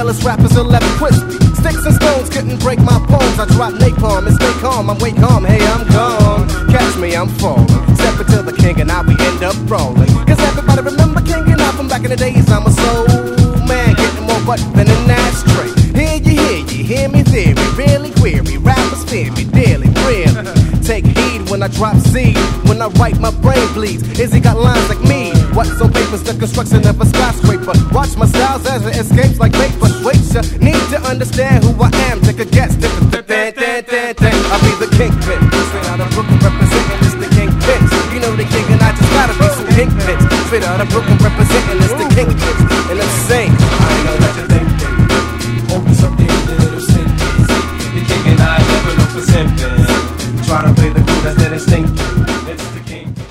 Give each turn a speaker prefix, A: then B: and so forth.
A: careless rappers are left crispy. Sticks and stones couldn't break my bones. I drop napalm and stay calm. I'm way calm, hey, I'm gone. Catch me, I'm falling. Step into the king and we end up rolling. Cause everybody remember King and I from back in the days. I'm a soul man, getting more butt than an ashtray. Hear me theory, really query. Rappers fear me daily, really. Take heed when I drop seed. When I write, my brain bleeds. Izzy got lines like me. What's on paper's the construction of a skyscraper. Watch my styles as it escapes like vapor. Wait, you need to understand who I am. Take a guess. I'll be the kingpin. Straight out of Brooklyn representing this the kingpin. You know the king and I just gotta be some kingpins. Straight out of Brooklyn representing this the kingpin. And I'm saying,
B: I know that you think open something little sentence. The king and I never look for simping. Try to play the cool that's that is thinking. It's the king.